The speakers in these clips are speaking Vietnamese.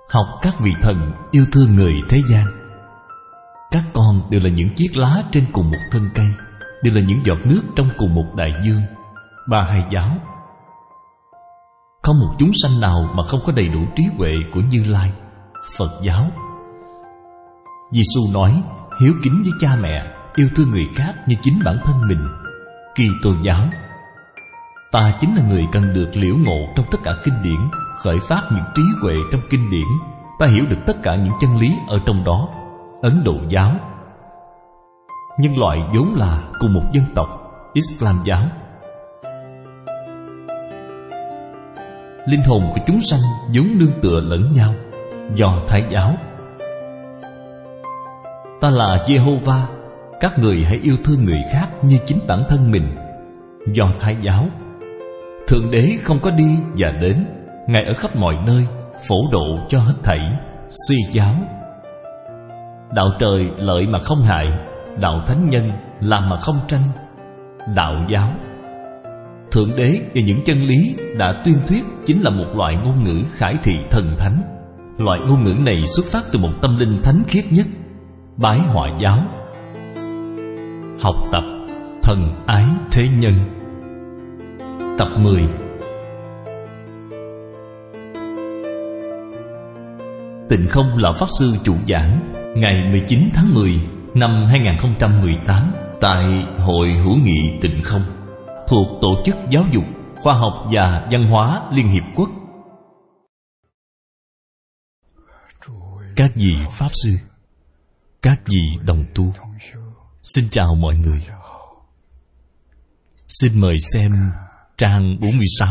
học các vị thần yêu thương người thế gian. Các con đều là những chiếc lá trên cùng một thân cây, đều là những giọt nước trong cùng một đại dương. Ba Hai giáo. Không một chúng sanh nào mà không có đầy đủ trí huệ của Như Lai. Phật giáo. Giê-xu nói hiếu kính với cha mẹ, yêu thương người khác như chính bản thân mình. Kitô giáo. Ta chính là người cần được liễu ngộ trong tất cả kinh điển, khởi phát những trí huệ trong kinh điển. Ta hiểu được tất cả những chân lý ở trong đó. Ấn Độ giáo. Nhân loại vốn là cùng một dân tộc. Islam giáo. Linh hồn của chúng sanh vốn nương tựa lẫn nhau. Do Thái giáo. Ta là Jehovah, các người hãy yêu thương người khác như chính bản thân mình. Do Thái giáo. Thượng Đế không có đi và đến, Ngài ở khắp mọi nơi, phổ độ cho hết thảy. Si giáo. Đạo trời lợi mà không hại, đạo thánh nhân làm mà không tranh. Đạo giáo. Thượng Đế và những chân lý đã tuyên thuyết chính là một loại ngôn ngữ khải thị thần thánh. Loại ngôn ngữ này xuất phát từ một tâm linh thánh khiết nhất. Bái Họa giáo. Học tập thần ái thế nhân. Tập 10. Tịnh Không Lão Pháp Sư chủ giảng ngày 19 tháng 10 năm 2018 tại Hội Hữu nghị Tịnh Không thuộc Tổ chức Giáo dục, Khoa học và Văn hóa Liên Hiệp Quốc. Các vị Pháp Sư, các vị đồng tu, xin chào mọi người. Xin mời xem trang 46.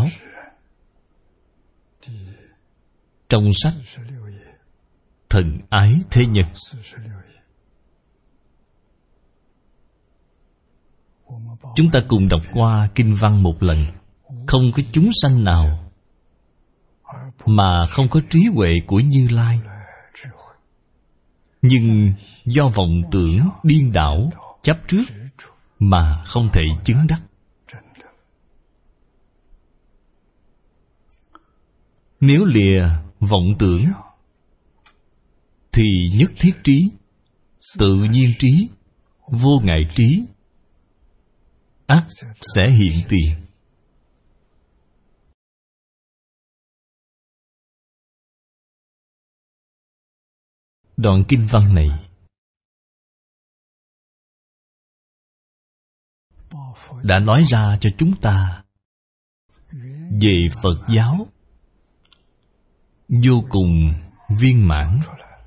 Trong sách Thần ái thế nhân, chúng ta cùng đọc qua kinh văn một lần. Không có chúng sanh nào mà không có trí huệ của Như Lai, nhưng do vọng tưởng điên đảo chấp trước mà không thể chứng đắc. Nếu lìa vọng tưởng thì nhất thiết trí, tự nhiên trí, vô ngại trí ắt sẽ hiện tiền. Đoạn kinh văn này đã nói ra cho chúng ta về Phật giáo vô cùng viên mãn.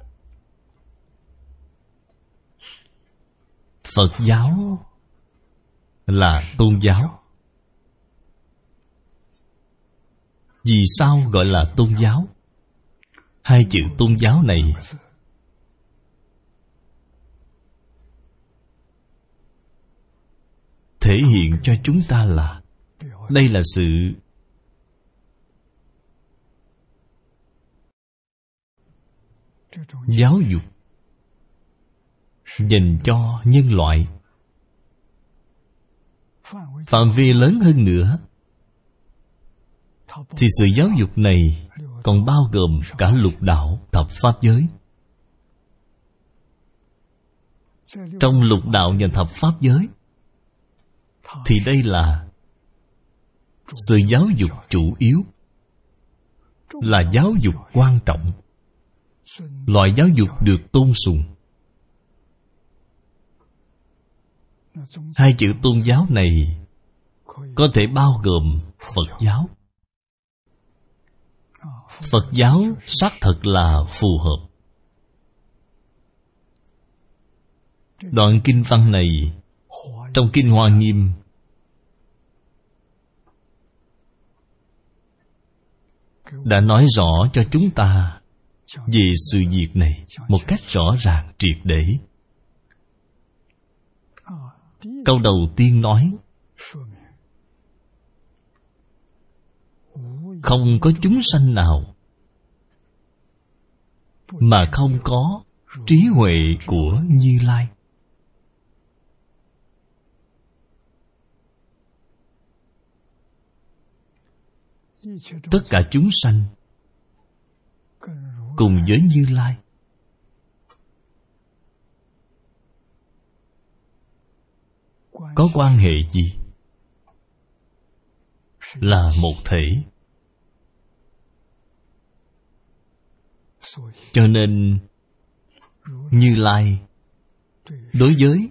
Phật giáo là tôn giáo. Vì sao gọi là tôn giáo? Hai chữ tôn giáo này thể hiện cho chúng ta là đây là sự giáo dục dành cho nhân loại. Phạm vi lớn hơn nữa thì sự giáo dục này còn bao gồm cả lục đạo thập pháp giới. Trong lục đạo và thập pháp giới thì đây là sự giáo dục chủ yếu, là giáo dục quan trọng, loại giáo dục được tôn sùng. Hai chữ tôn giáo này có thể bao gồm Phật giáo. Phật giáo xác thật là phù hợp. Đoạn kinh văn này trong Kinh Hoa Nghiêm đã nói rõ cho chúng ta về sự việc này một cách rõ ràng triệt để. Câu đầu tiên nói không có chúng sanh nào mà không có trí huệ của Như Lai. Tất cả chúng sanh cùng với Như Lai. Có quan hệ gì? Là một thể. Cho nên Như Lai đối với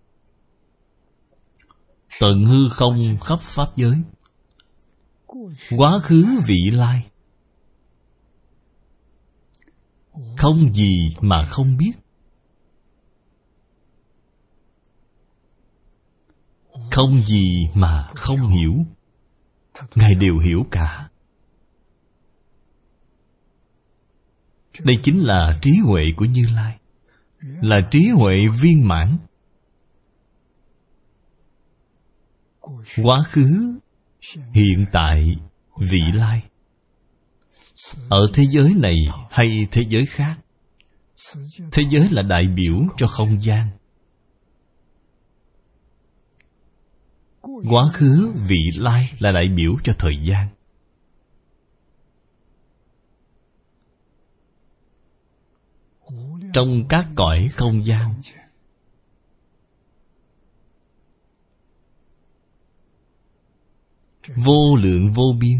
tận hư không khắp pháp giới, quá khứ vị lai, không gì mà không biết, không gì mà không hiểu. Ngài đều hiểu cả. Đây chính là trí huệ của Như Lai, là trí huệ viên mãn. Quá khứ, hiện tại, vị lai. Ở thế giới này hay thế giới khác, thế giới là đại biểu cho không gian. Quá khứ, vị lai là đại biểu cho thời gian. Trong các cõi không gian, vô lượng vô biên.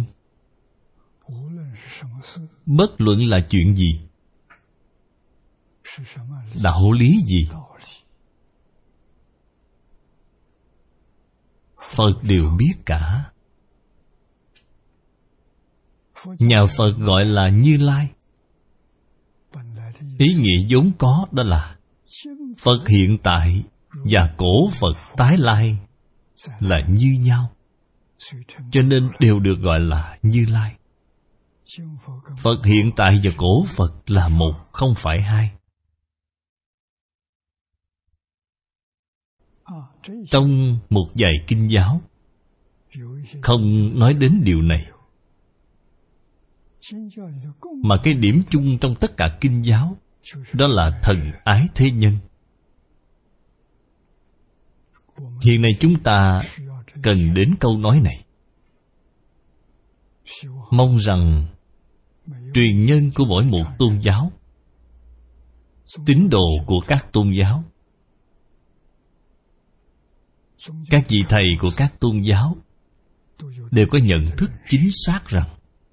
Bất luận là chuyện gì, đạo lý gì, Phật đều biết cả. Nhà Phật gọi là Như Lai. Ý nghĩa vốn có đó là Phật hiện tại và cổ Phật tái lai là như nhau, cho nên đều được gọi là Như Lai. Phật hiện tại và cổ Phật là một, không phải hai. Trong một vài kinh giáo không nói đến điều này, mà cái điểm chung trong tất cả kinh giáo đó là thần ái thế nhân. Hiện nay chúng ta cần đến câu nói này. Mong rằng truyền nhân của mỗi một tôn giáo, tín đồ của các tôn giáo, các vị thầy của các tôn giáo đều có nhận thức chính xác rằng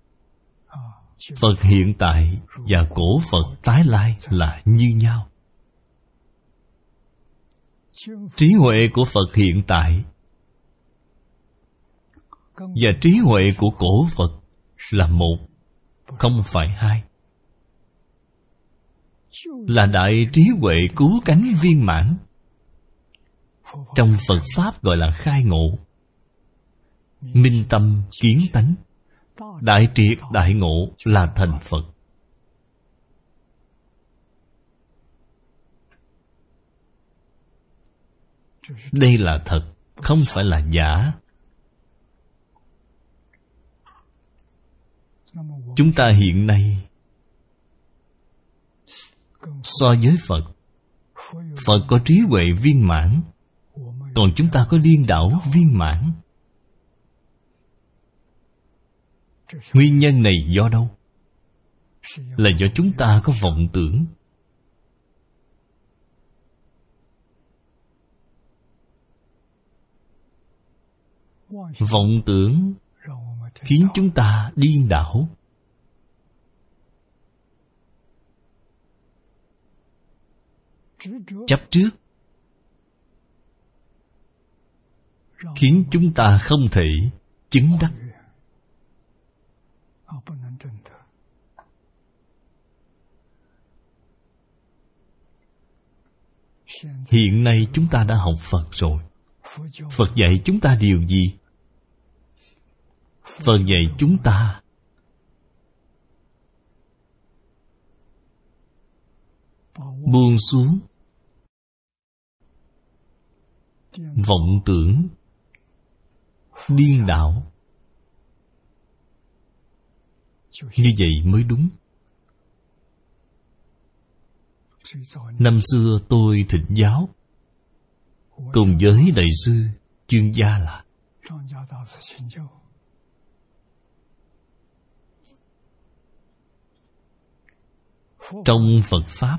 Phật hiện tại và cổ Phật tái lai là như nhau. Trí huệ của Phật hiện tại và trí huệ của cổ Phật là một, không phải hai. Là đại trí huệ cứu cánh viên mãn. Trong Phật Pháp gọi là khai ngộ, minh tâm kiến tánh. Đại triệt đại ngộ là thành Phật. Đây là thật, không phải là giả. Chúng ta hiện nay so với Phật, Phật có trí huệ viên mãn, còn chúng ta có điên đảo viên mãn. Nguyên nhân này do đâu? Là do chúng ta có vọng tưởng. Vọng tưởng khiến chúng ta điên đảo. Chấp trước khiến chúng ta không thể chứng đắc. Hiện nay chúng ta đã học Phật rồi. Phật dạy chúng ta điều gì? Phật dạy chúng ta buông xuống vọng tưởng điên đảo. Như vậy mới đúng. Năm xưa tôi thịnh giáo cùng với đại sư Chương Gia Lạc. Trong Phật Pháp,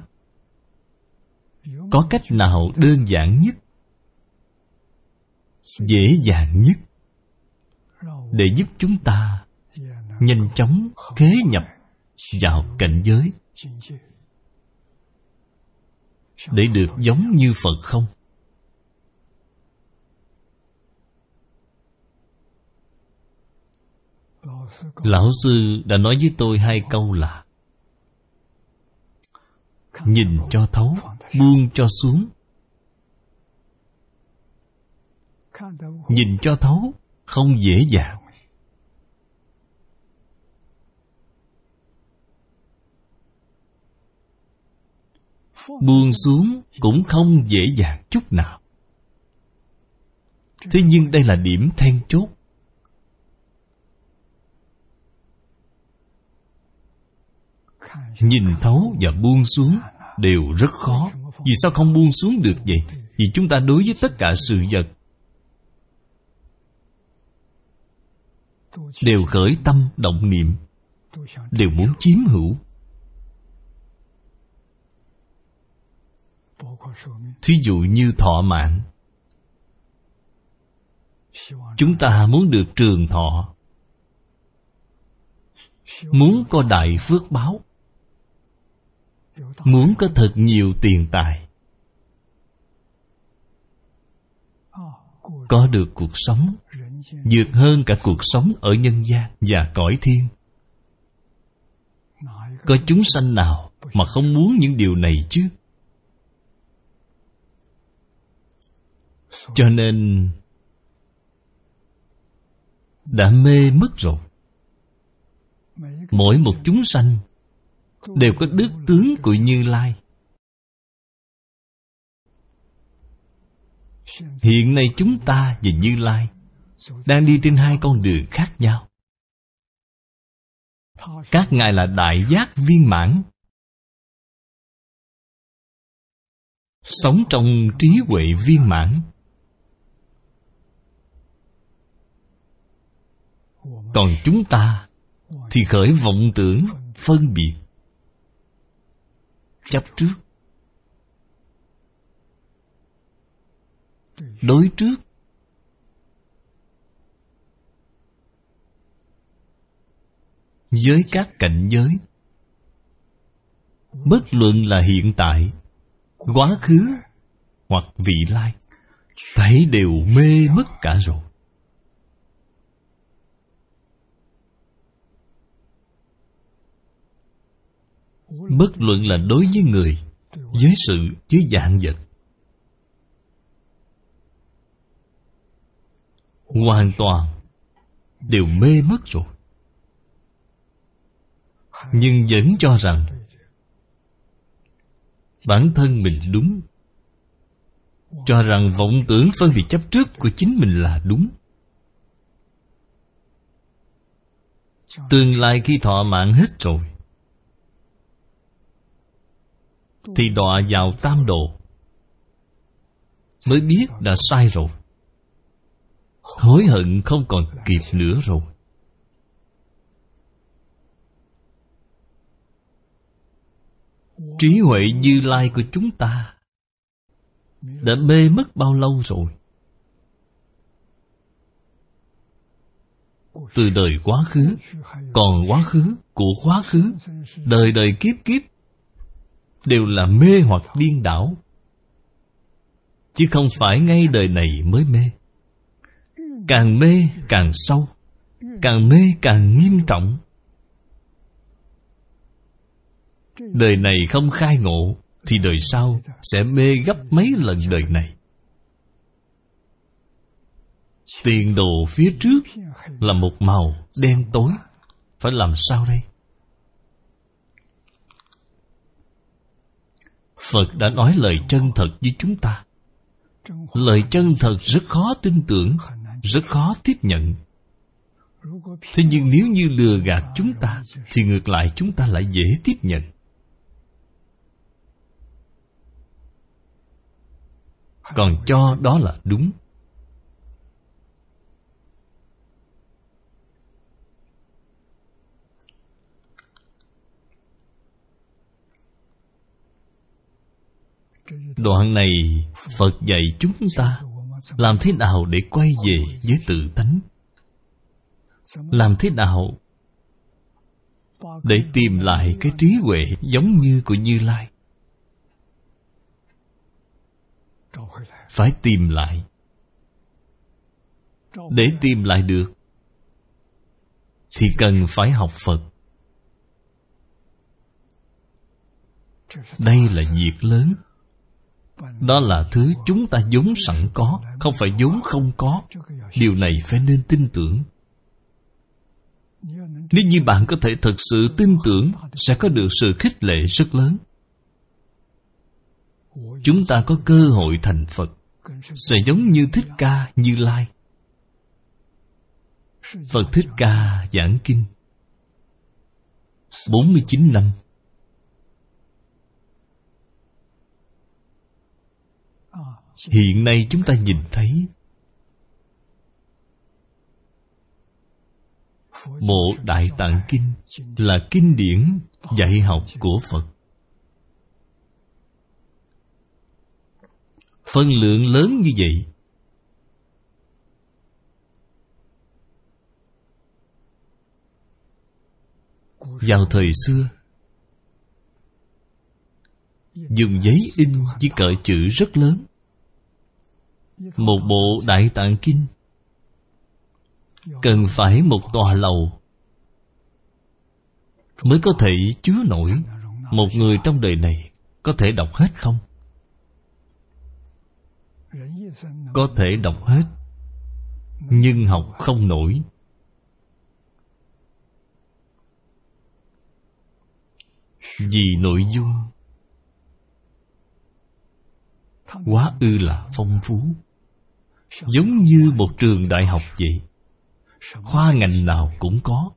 có cách nào đơn giản nhất, dễ dàng nhất để giúp chúng ta nhanh chóng khế nhập vào cảnh giới để được giống như Phật không? Lão sư đã nói với tôi 2 câu là: nhìn cho thấu, buông cho xuống. Nhìn cho thấu không dễ dàng. Buông xuống cũng không dễ dàng chút nào. Thế nhưng đây là điểm then chốt. Nhìn thấu và buông xuống đều rất khó. Vì sao không buông xuống được vậy? Vì chúng ta đối với tất cả sự vật đều khởi tâm động niệm, đều muốn chiếm hữu. Thí dụ như thọ mạng, chúng ta muốn được trường thọ, muốn có đại phước báo, muốn có thật nhiều tiền tài, có được cuộc sống vượt hơn cả cuộc sống ở nhân gian và cõi thiên. Có chúng sanh nào mà không muốn những điều này chứ? Cho nên đã mê mất rồi. Mỗi một chúng sanh đều có đức tướng của Như Lai. Hiện nay chúng ta và Như Lai đang đi trên 2 con đường khác nhau. Các ngài là đại giác viên mãn, sống trong trí huệ viên mãn. Còn chúng ta thì khởi vọng tưởng, phân biệt, chấp trước. Đối trước với các cảnh giới, bất luận là hiện tại, quá khứ hoặc vị lai, thấy đều mê mất cả rồi. Bất luận là đối với người, với sự, với vạn vật, hoàn toàn đều mê mất rồi. Nhưng vẫn cho rằng bản thân mình đúng, cho rằng vọng tưởng phân biệt chấp trước của chính mình là đúng. Tương lai khi thọ mạng hết rồi thì đọa vào tam độ, mới biết đã sai rồi. Hối hận không còn kịp nữa rồi. Trí huệ Như Lai của chúng ta đã mê mất bao lâu rồi? Từ đời quá khứ, còn quá khứ của quá khứ, đời đời kiếp kiếp đều là mê hoặc điên đảo, chứ không phải ngay đời này mới mê. Càng mê càng sâu, càng mê càng nghiêm trọng. Đời này không khai ngộ thì đời sau sẽ mê gấp mấy lần đời này. Tiền đồ phía trước là một màu đen tối. Phải làm sao đây? Phật đã nói lời chân thật với chúng ta. Lời chân thật rất khó tin tưởng, rất khó tiếp nhận. Thế nhưng nếu như lừa gạt chúng ta thì ngược lại chúng ta lại dễ tiếp nhận. Còn cho đó là đúng. Đoạn này Phật dạy chúng ta làm thế nào để quay về với tự tánh, làm thế nào để tìm lại cái trí huệ giống như của Như Lai. Phải tìm lại. Để tìm lại được thì cần phải học Phật. Đây là việc lớn. Đó là thứ chúng ta vốn sẵn có, không phải vốn không có. Điều này phải nên tin tưởng. Nếu như bạn có thể thật sự tin tưởng, sẽ có được sự khích lệ rất lớn. Chúng ta có cơ hội thành Phật, sẽ giống như Thích Ca Như Lai. Phật Thích Ca giảng kinh 49 năm. Hiện nay chúng ta nhìn thấy Bộ Đại Tạng Kinh là kinh điển dạy học của Phật. Phân lượng lớn như vậy. Vào thời xưa, dùng giấy in với cỡ chữ rất lớn. Một bộ Đại Tạng Kinh cần phải một tòa lầu mới có thể chứa nổi. Một người trong đời này có thể đọc hết không? Có thể đọc hết, nhưng học không nổi. Vì nội dung quá ư là phong phú, giống như một trường đại học vậy. Khoa ngành nào cũng có.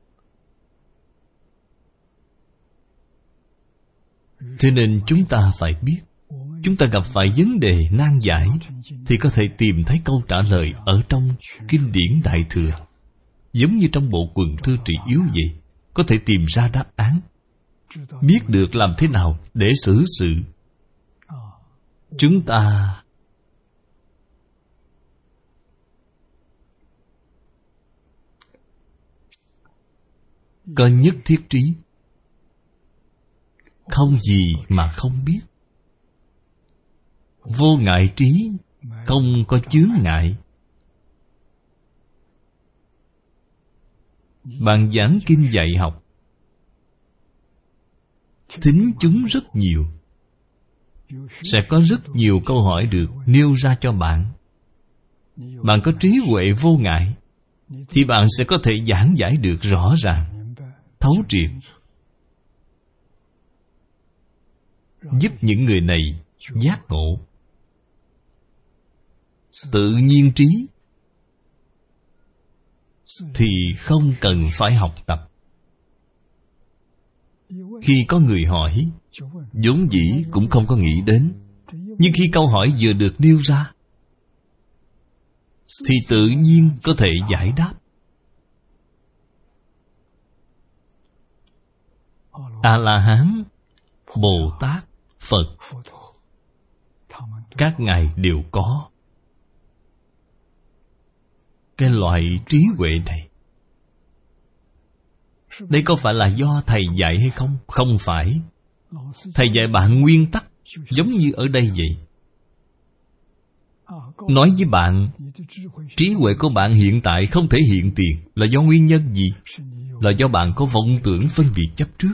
Thế nên chúng ta phải biết, chúng ta gặp phải vấn đề nan giải thì có thể tìm thấy câu trả lời ở trong kinh điển Đại Thừa. Giống như trong bộ Quần Thư Trị Yếu vậy, có thể tìm ra đáp án, biết được làm thế nào để xử sự. Chúng ta có nhất thiết trí, không gì mà không biết. Vô ngại trí, không có chướng ngại. Bạn giảng kinh dạy học, thính chúng rất nhiều. Sẽ có rất nhiều câu hỏi được nêu ra cho bạn. Bạn có trí huệ vô ngại thì bạn sẽ có thể giảng giải được rõ ràng, thấu triệt, giúp những người này giác ngộ. Tự nhiên trí thì không cần phải học tập. Khi có người hỏi, vốn dĩ cũng không có nghĩ đến, nhưng khi câu hỏi vừa được nêu ra thì tự nhiên có thể giải đáp. A-la-hán, Bồ Tát, Phật, các ngài đều có cái loại trí huệ này. Đây có phải là do thầy dạy hay không? Không phải. Thầy dạy bạn nguyên tắc, giống như ở đây vậy. Nói với bạn, trí huệ của bạn hiện tại không thể hiện tiền là do nguyên nhân gì? Là do bạn có vọng tưởng phân biệt chấp trước.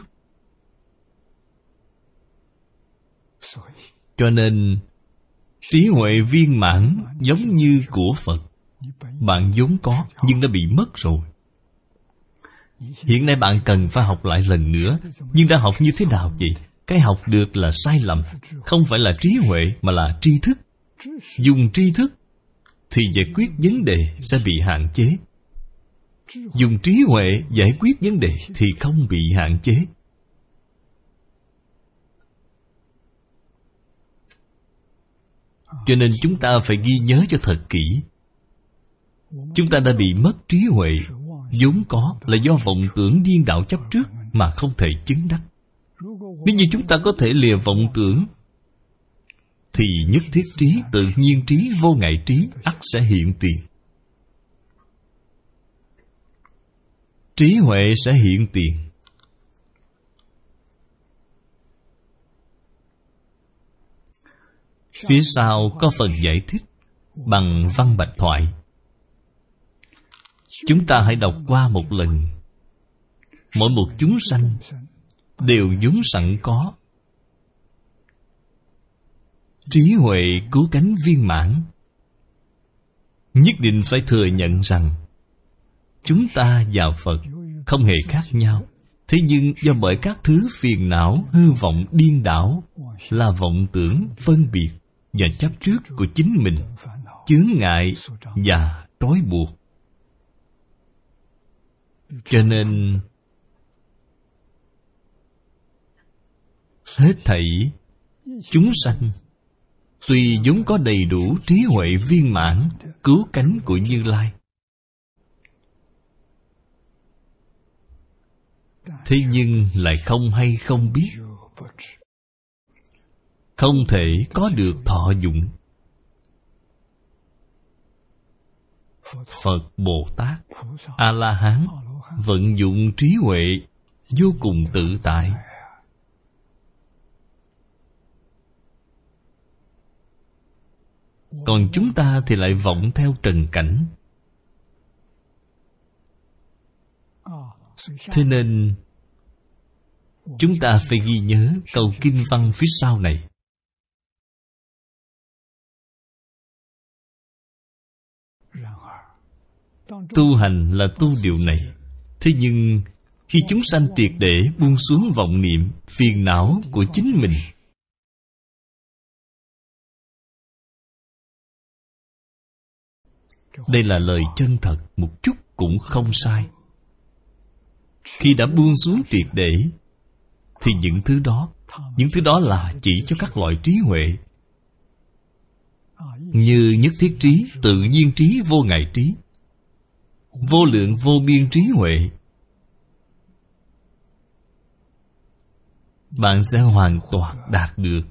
Cho nên trí huệ viên mãn giống như của Phật, bạn vốn có nhưng đã bị mất rồi. Hiện nay bạn cần phải học lại lần nữa. Nhưng đã học như thế nào vậy? Cái học được là sai lầm. Không phải là trí huệ mà là tri thức. Dùng tri thức thì giải quyết vấn đề sẽ bị hạn chế. Dùng trí huệ giải quyết vấn đề thì không bị hạn chế. Cho nên chúng ta phải ghi nhớ cho thật kỹ. Chúng ta đã bị mất trí huệ vốn có là do vọng tưởng điên đảo chấp trước mà không thể chứng đắc. Nếu như chúng ta có thể lìa vọng tưởng thì nhất thiết trí, tự nhiên trí, vô ngại trí ắt sẽ hiện tiền. Trí huệ sẽ hiện tiền. Phía sau có phần giải thích bằng văn bạch thoại. Chúng ta hãy đọc qua một lần. Mỗi một chúng sanh đều vốn sẵn có trí huệ cứu cánh viên mãn. Nhất định phải thừa nhận rằng chúng ta và Phật không hề khác nhau. Thế nhưng do bởi các thứ phiền não, hư vọng điên đảo là vọng tưởng, phân biệt và chấp trước của chính mình, chướng ngại và trói buộc. Cho nên hết thảy chúng sanh tuy vốn có đầy đủ trí huệ viên mãn, cứu cánh của Như Lai, thế nhưng lại không hay không biết, không thể có được thọ dụng. Phật, Bồ Tát, A-la-hán vận dụng trí huệ vô cùng tự tại. Còn chúng ta thì lại vọng theo trần cảnh. Thế nên chúng ta phải ghi nhớ câu kinh văn phía sau này. Tu hành là tu điều này. Thế nhưng khi chúng sanh triệt để buông xuống vọng niệm, phiền não của chính mình, đây là lời chân thật, một chút cũng không sai. Khi đã buông xuống triệt để thì những thứ đó là chỉ cho các loại trí huệ như nhất thiết trí, tự nhiên trí, vô ngại trí, vô lượng vô biên trí huệ. Bạn sẽ hoàn toàn đạt được.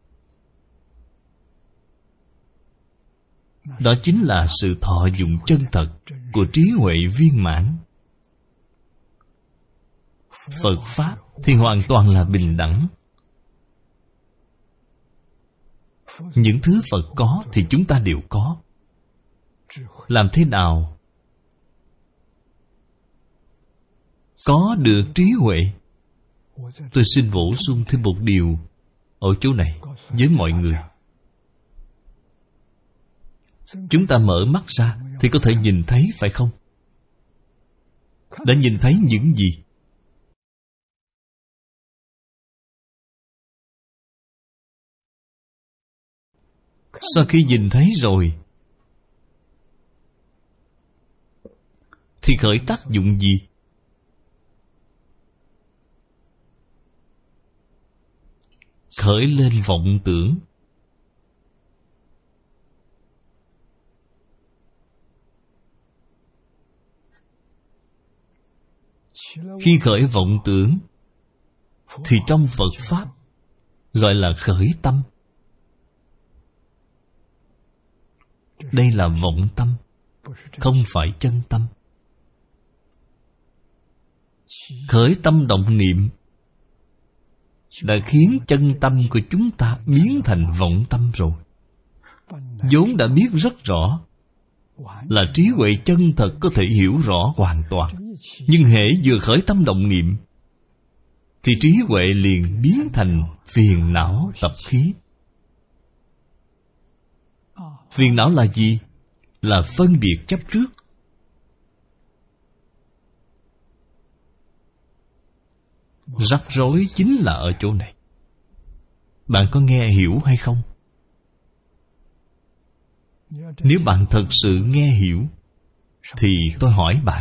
Đó chính là sự thọ dụng chân thật của trí huệ viên mãn. Phật Pháp thì hoàn toàn là bình đẳng. Những thứ Phật có thì chúng ta đều có. Làm thế nào có được trí huệ? Tôi xin bổ sung thêm một điều ở chỗ này với mọi người. Chúng ta mở mắt ra thì có thể nhìn thấy, phải không? Đã nhìn thấy những gì? Sau khi nhìn thấy rồi thì khởi tác dụng gì? Khởi lên vọng tưởng. Khi khởi vọng tưởng thì trong Phật Pháp gọi là khởi tâm. Đây là vọng tâm, không phải chân tâm. Khởi tâm động niệm đã khiến chân tâm của chúng ta biến thành vọng tâm rồi. vốn đã biết rất rõ, là trí huệ chân thật có thể hiểu rõ hoàn toàn. Nhưng hễ vừa khởi tâm động niệm thì trí huệ liền biến thành phiền não tập khí. Phiền não là gì? Là phân biệt chấp trước. Rắc rối chính là ở chỗ này. Bạn có nghe hiểu hay không? Nếu bạn thật sự nghe hiểu thì tôi hỏi bạn,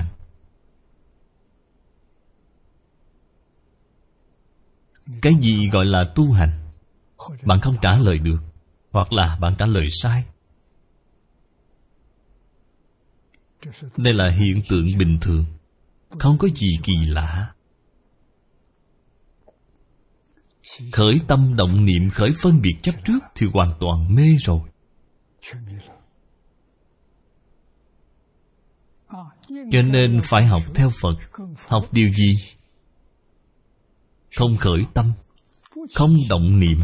cái gì gọi là tu hành? Bạn không trả lời được, hoặc là bạn trả lời sai. Đây là hiện tượng bình thường, không có gì kỳ lạ. khởi tâm động niệm, khởi phân biệt chấp trước thì hoàn toàn mê rồi. Cho nên phải học theo Phật. Học điều gì? Không khởi tâm, không động niệm.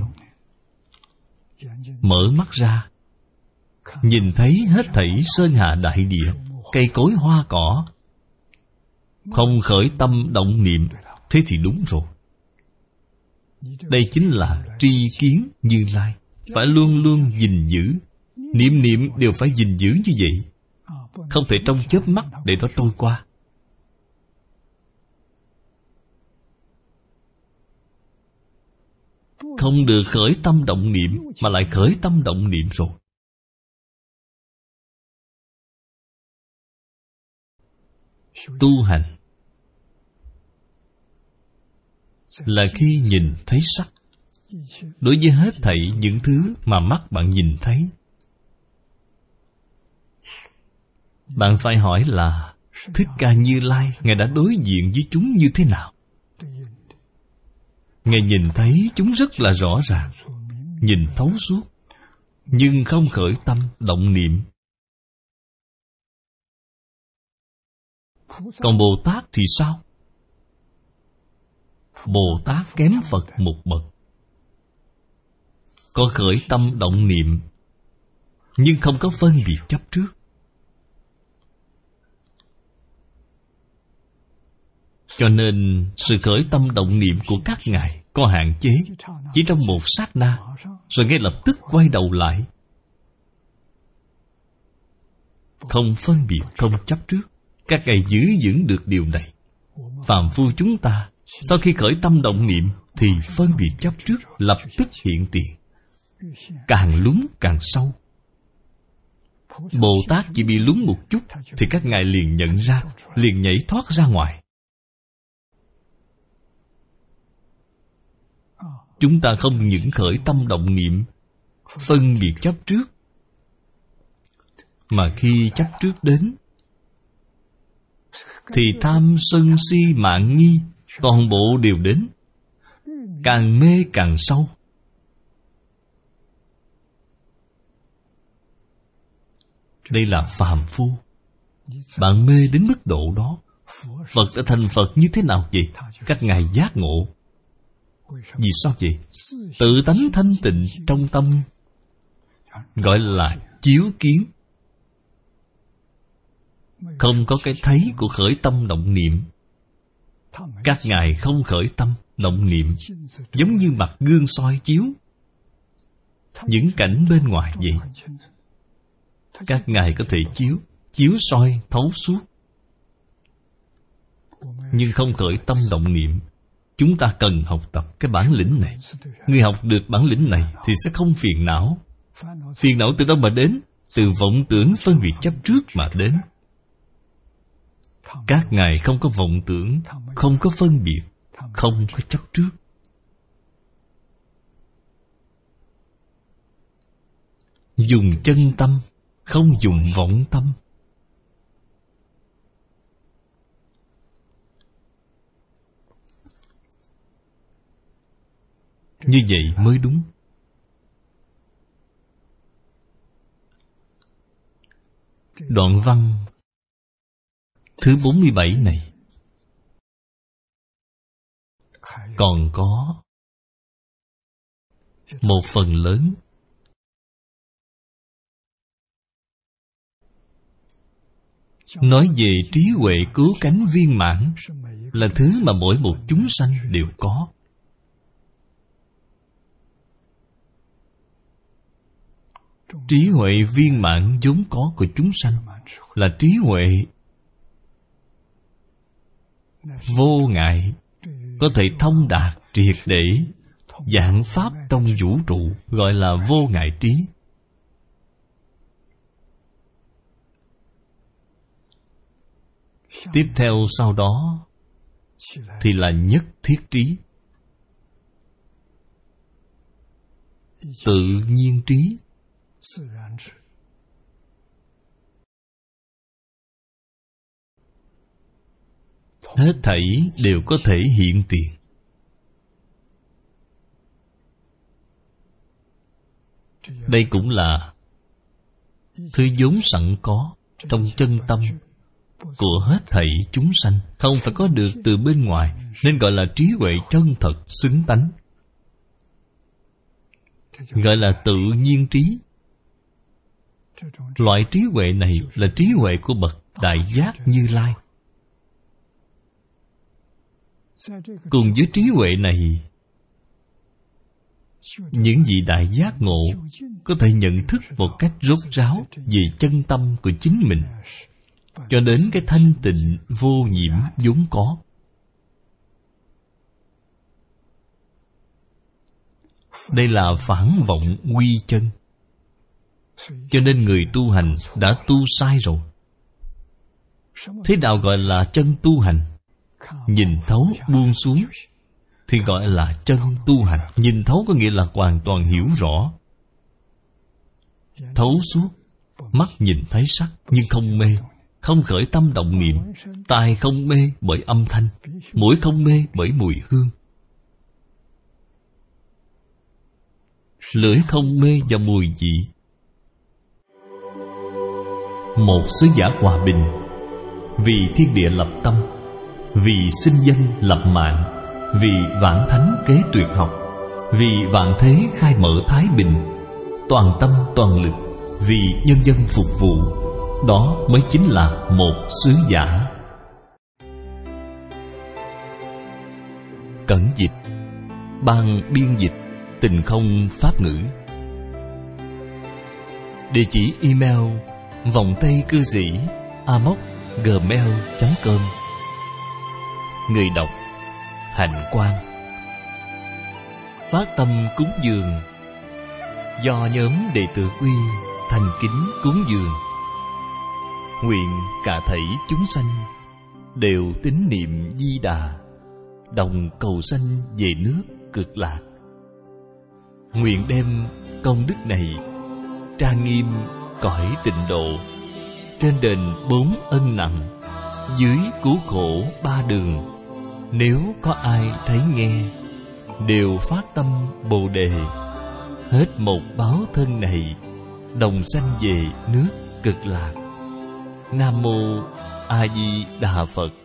Mở mắt ra, nhìn thấy hết thảy sơn hà đại địa, cây cối hoa cỏ, không khởi tâm động niệm, thế thì đúng rồi. Đây chính là tri kiến Như Lai. Phải luôn luôn gìn giữ, niệm niệm đều phải gìn giữ như vậy, không thể trong chớp mắt để nó trôi qua. Không được khởi tâm động niệm, mà lại khởi tâm động niệm rồi. Tu hành là khi nhìn thấy sắc. Đối với hết thảy những thứ mà mắt bạn nhìn thấy, bạn phải hỏi là Thích Ca Như Lai, Ngài đã đối diện với chúng như thế nào? Ngài nhìn thấy chúng rất là rõ ràng, nhìn thấu suốt, nhưng không khởi tâm động niệm. Còn Bồ Tát thì sao? Bồ Tát kém Phật một bậc. Có khởi tâm động niệm, nhưng không có phân biệt chấp trước. Cho nên sự khởi tâm động niệm của các ngài có hạn chế, chỉ trong một sát na, rồi ngay lập tức quay đầu lại. Không phân biệt, không chấp trước. Các ngài giữ vững được điều này. Phàm phu chúng ta, sau khi khởi tâm động niệm thì phân biệt chấp trước lập tức hiện tiền, càng lún càng sâu. Bồ Tát chỉ bị lún một chút thì các ngài liền nhận ra, liền nhảy thoát ra ngoài. Chúng ta không những khởi tâm động niệm, phân biệt chấp trước, mà khi chấp trước đến thì tham sân si mạn nghi toàn bộ đều đến, càng mê càng sâu. Đây là phàm phu. Bạn mê đến mức độ đó. Phật đã thành Phật như thế nào vậy? Các ngài giác ngộ. Vì sao vậy? Tự tánh thanh tịnh trong tâm, gọi là chiếu kiến. Không có cái thấy của khởi tâm động niệm. Các ngài không khởi tâm động niệm, giống như mặt gương soi chiếu những cảnh bên ngoài vậy. Các ngài có thể chiếu soi thấu suốt, nhưng không khởi tâm động niệm. Chúng ta cần học tập cái bản lĩnh này. Người học được bản lĩnh này thì sẽ không phiền não. Phiền não từ đâu mà đến? Từ vọng tưởng phân biệt chấp trước mà đến. Các ngài không có vọng tưởng, không có phân biệt, không có chấp trước. Dùng chân tâm, không dùng vọng tâm. Như vậy mới đúng. Đoạn văn thứ 47 này còn có một phần lớn nói về trí huệ cứu cánh viên mãn, là thứ mà mỗi một chúng sanh đều có. Trí huệ viên mãn vốn có của chúng sanh là trí huệ vô ngại, có thể thông đạt triệt để vạn pháp trong vũ trụ, gọi là vô ngại trí. Tiếp theo sau đó thì là nhất thiết trí, tự nhiên trí. Hết thảy đều có thể hiện tiền. Đây cũng là thứ vốn sẵn có trong chân tâm của hết thảy chúng sanh, không phải có được từ bên ngoài, nên gọi là trí huệ chân thật xứng tánh, gọi là tự nhiên trí. Loại trí huệ này là trí huệ của bậc Đại Giác Như Lai. Cùng với trí huệ này, những vị đại giác ngộ có thể nhận thức một cách rốt ráo về chân tâm của chính mình, cho đến cái thanh tịnh vô nhiễm vốn có. Đây là phản vọng quy chân. Cho nên người tu hành đã tu sai rồi. Thế nào gọi là chân tu hành? Nhìn thấu buông xuống thì gọi là chân tu hành. Nhìn thấu có nghĩa là hoàn toàn hiểu rõ, thấu suốt. Mắt nhìn thấy sắc nhưng không mê, không khởi tâm động niệm. Tai không mê bởi âm thanh, mũi không mê bởi mùi hương, lưỡi không mê vào mùi vị. Một sứ giả hòa bình, vì thiên địa lập tâm, vì sinh dân lập mạng, vì vạn thánh kế tuyệt học, vì vạn thế khai mở thái bình, toàn tâm toàn lực vì nhân dân phục vụ. Đó mới chính là một sứ giả. Cẩn dịch, ban biên dịch Tình Không Pháp Ngữ. Địa chỉ email vòng tay cư sĩ amos@gmail.com. Người đọc Hạnh Quang. Phát tâm cúng dường do nhóm đệ tử Quy thành kính cúng dường. Nguyện cả thảy chúng sanh đều tín niệm Di Đà, đồng cầu sanh về nước Cực Lạc. Nguyện đem công đức này trang nghiêm cõi tịnh độ, trên đền 4 ân nặng, dưới cứu khổ 3 đường. Nếu có ai thấy nghe, đều phát tâm Bồ Đề, hết một báo thân này, đồng sanh về nước Cực Lạc. Nam Mô A Di Đà Phật.